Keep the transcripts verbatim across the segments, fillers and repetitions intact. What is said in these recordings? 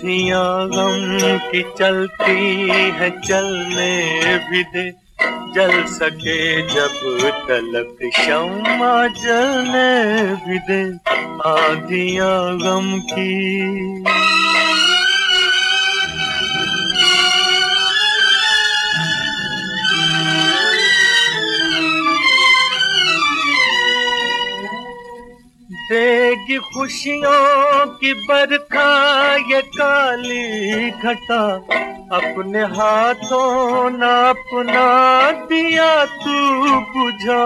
आंधियां गम की चलती है चलने भी दे, जल सके जब तलक शम्मा जलने भी दे। आंधियां गम की देगी खुशियों की बरखा ये काली घटा, अपने हाथों न अपना दिया तू बुझा।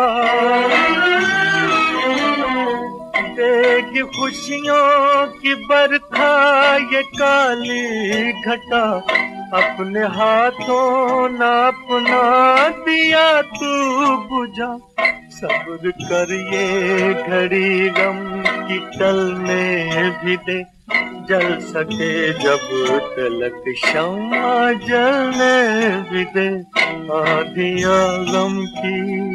देगी खुशियों की बरखा ये काली घटा, अपने हाथों न अपना दिया तू बुझा। सब्र कर ये घड़ी गम की टलने भी दे, जल सके जब तलक शम्मा जलने भी दे। आंधियां गम की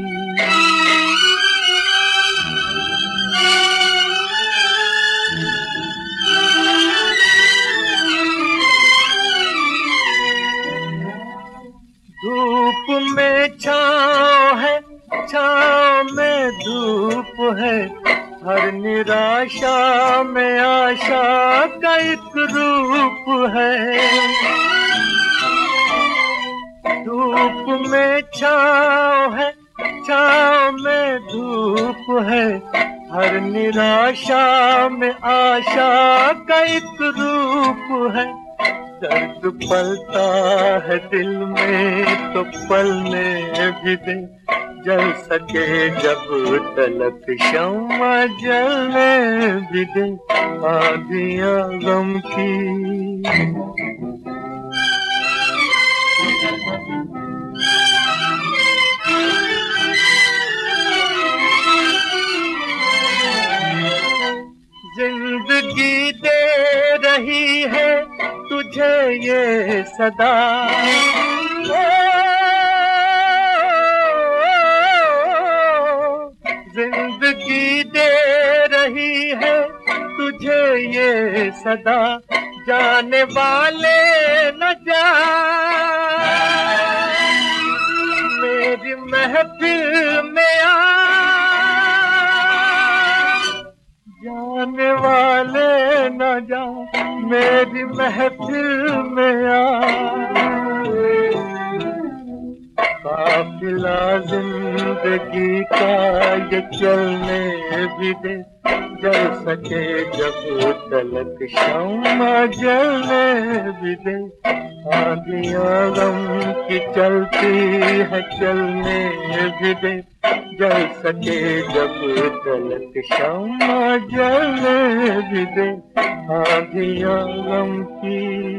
धूप में छाँव है, छाँव में धूप है, हर निराशा में आशा का एक रूप है। धूप में छाँव है, छाँव में धूप है, हर निराशा में आशा का एक रूप है। दर्द पलता है दिल में तो पलने भी दे, जल सके जब तलक शम्मा जलने भी दे। आंधियां गम की जिंदगी दे रही है तुझे ये सदा, जिंदगी दे रही है तुझे ये सदा। जाने वाले न जा मेरी महफिल में आ, जाने वाले न जा मेरी महफिल में आ। काफिला जिंदगी का ये चलने भी दे, जल सके जब तलक शम्मा जलने भी दे। आंधियां गम की चलती है चलने भी दे, जल सके जब तलक शम्मा जलने भी दे। आंधियां गम की